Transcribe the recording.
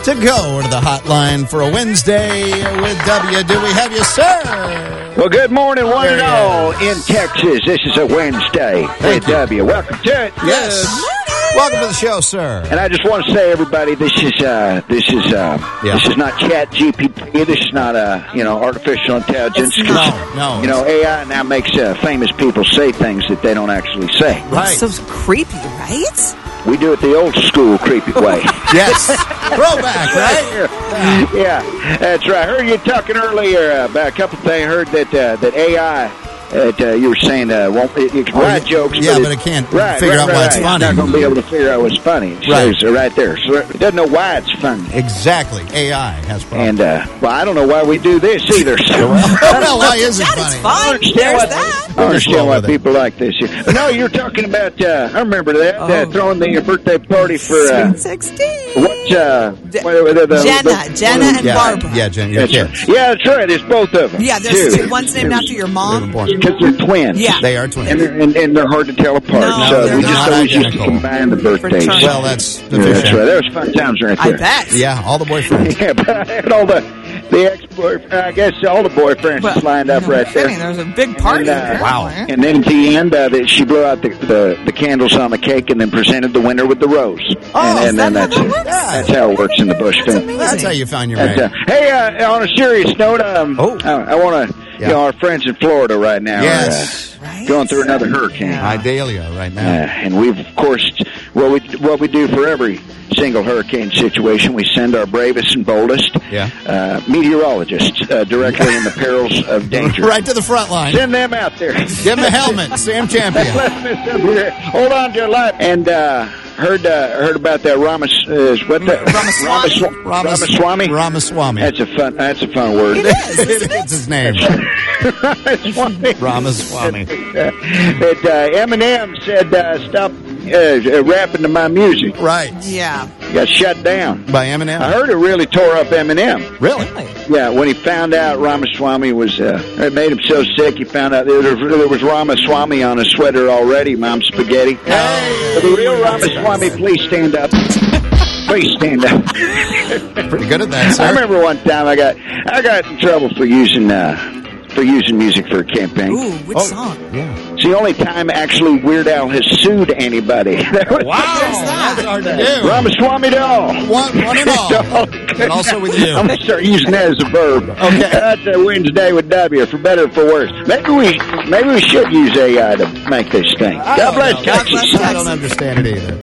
to go to the hotline for a Wednesday with W. Do we have you, sir? Well, good morning, one and all in Texas. This is a Wednesday with W. Welcome to it. Yes. Welcome to the show, sir. And I just want to say, everybody, this is not Chat GPT. This is not artificial intelligence. No. AI now makes famous people say things that they don't actually say. Right. It's so creepy, right? We do it the old school creepy way. Yes. Throwback, right? Yeah, that's right. I heard you talking earlier about a couple things. I heard that AI. You were saying you can write jokes, but it can't figure out why it's funny. It's not going to be able to figure out what's funny. It says right there. So it doesn't know why it's funny. Exactly. AI has problems. And, I don't know why we do this either. So, why is it funny? It's fine. There's that. I understand why people like this. No, you're talking about, I remember that, throwing the birthday party for... Sweet 16. Jenna and Barbara. Yeah, Jenna, your kids. Yeah, that's right. It's both of them. Yeah, there's one's named after your mom. Because they're twins. Yeah. They are twins. And they're hard to tell apart. No, so they're we just not always used to combine the birthdays. Well, that's right. There was fun times right there. I bet. Yeah, all the boyfriends. Yeah, but I had all the ex-boyfriends, I guess all the boyfriends just lined up right there. I mean, there's a big party. Wow. And then at the end, she blew out the candles on the cake and then presented the winner with the rose. And then that's how it works in the Bush family. That's how you find your man. Hey, on a serious note, I want to, our friends in Florida right now are going through another hurricane. Idalia right now. And we've, of course, what we do for every single hurricane situation, we send our bravest and boldest meteorologists directly in the perils of danger. Right to the front line. Send them out there. Give them a helmet. Sam Champion. Hold on to your life. And heard about that Ramaswamy. Ramaswamy. That's a fun word. It's his name. Ramaswamy. That Eminem said, stop rapping to my music. Right. Yeah. Got shut down. By Eminem? I heard it really tore up Eminem. Really? Yeah, when he found out Ramaswamy was, it made him so sick, he found out there was Ramaswamy on his sweater already, Mom Spaghetti. Hey! The real Ramaswamy, please stand up. Please stand up. Pretty good at that, sir. I remember one time I got in trouble for using music for a campaign. Ooh, which song? Yeah. It's the only time actually Weird Al has sued anybody. Wow, that's hard to do. Ramaswamy doll. One and all. And also with you. I'm going to start using that as a verb. Okay. That's a Wednesday with W, for better or for worse. Maybe we should use AI to make this thing. God bless Texas. I don't understand it either.